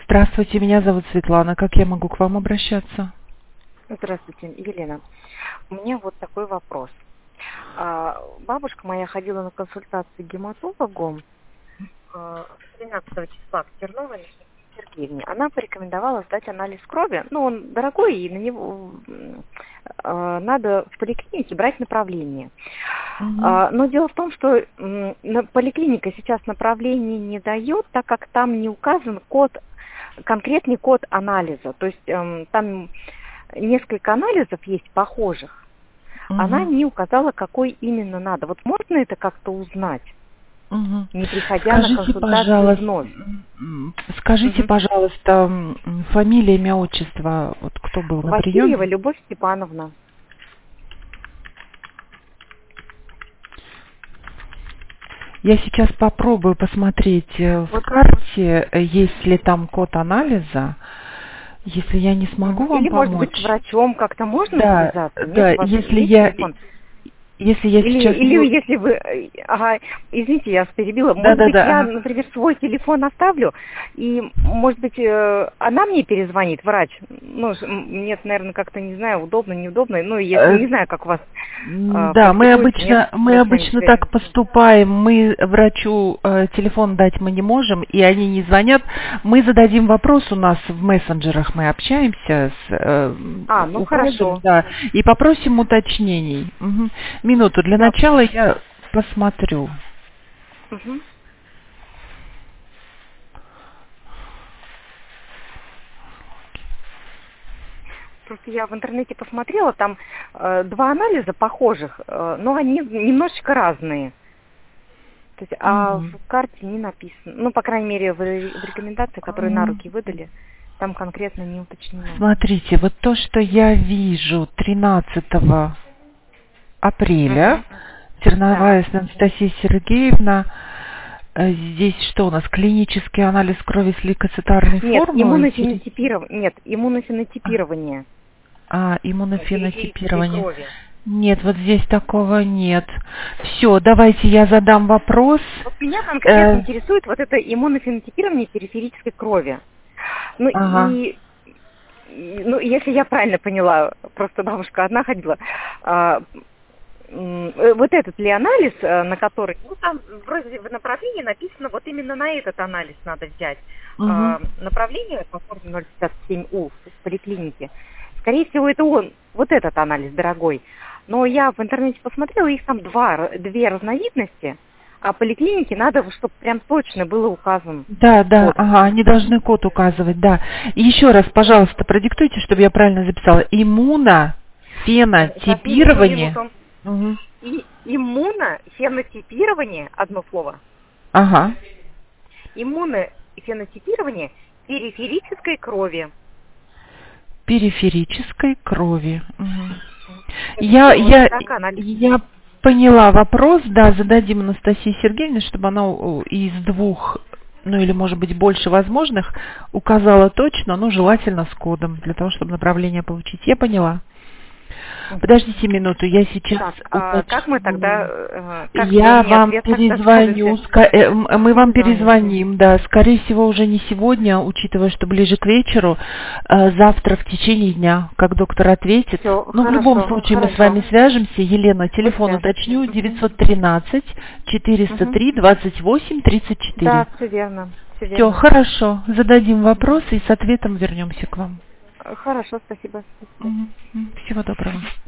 Здравствуйте, меня зовут Светлана. Как я могу к вам обращаться? Здравствуйте, Елена. У меня вот такой вопрос. Бабушка моя ходила на консультацию к гематологу 13 числа к Терновой Сергеевне. Она порекомендовала сдать анализ крови. Ну, он дорогой, и на него надо в поликлинике брать направление. Но дело в том, что поликлиника сейчас направление не дает, так как там не указан конкретный код анализа. То есть там несколько анализов есть похожих. Она не указала, какой именно надо. Вот можно это как-то узнать, не приходя на консультацию вновь? Скажите, пожалуйста, фамилия, имя, отчество, вот кто был на приеме? Васильева Любовь Степановна. Я сейчас попробую посмотреть в карте, есть ли там код анализа. Если я не смогу вам Или, помочь... может быть, с врачом как-то можно связаться? Да, если я сейчас... Или если вы... Ага, извините, я вас перебила. Может быть, я, например, свой телефон оставлю, и, может быть, она мне перезвонит, врач. Ну, мне, наверное, как-то, не знаю, удобно, неудобно. Ну, если не знаю, как у вас... Да, мы обычно так поступаем. Мы врачу телефон дать мы не можем, и они не звонят. Мы зададим вопрос у нас в мессенджерах, мы общаемся с... хорошо. Да, и попросим уточнений. Минуту. Для начала я посмотрю. Просто я в интернете посмотрела, там два анализа похожих, но они немножечко разные. То есть, в карте не написано. Ну, по крайней мере, в рекомендации, которые на руки выдали, там конкретно не уточнено. Смотрите, вот то, что я вижу 13 апреля, Терновая Анастасия Сергеевна, здесь что у нас? Клинический анализ крови с лейкоцитарной формулой? Нет, иммунофенотипирование. Иммунофенотипирование. Нет, вот здесь такого нет. Все, давайте я задам вопрос. Вот меня конкретно интересует вот это иммунофенотипирование периферической крови. Если я правильно поняла, просто бабушка одна ходила, вот этот ли анализ, на который, там вроде в направлении написано, вот именно на этот анализ надо взять. Направление по форме 057У в поликлинике. Скорее всего, это вот этот анализ дорогой. Но я в интернете посмотрела, их там две разновидности, а поликлинике надо, чтобы прям точно было указано. Да, они должны код указывать, да. И еще раз, пожалуйста, продиктуйте, чтобы я правильно записала. Иммунофенотипирование. Иммунофенотипирование, одно слово. Иммунофенотипирование периферической крови. Периферической крови. Я поняла вопрос, да, зададим Анастасии Сергеевне, чтобы она из двух, или может быть больше возможных, указала точно, желательно с кодом, для того, чтобы направление получить. Я поняла. Подождите минуту, я сейчас... как мы тогда... я вам перезвоню, мы вам перезвоним, да, скорее всего уже не сегодня, учитывая, что ближе к вечеру, завтра в течение дня, как доктор ответит. В любом случае мы с вами свяжемся. Елена, телефон уточню, 913-403-28-34. Да, все верно. Все, хорошо, зададим вопросы и с ответом вернемся к вам. Хорошо, спасибо. Всего доброго.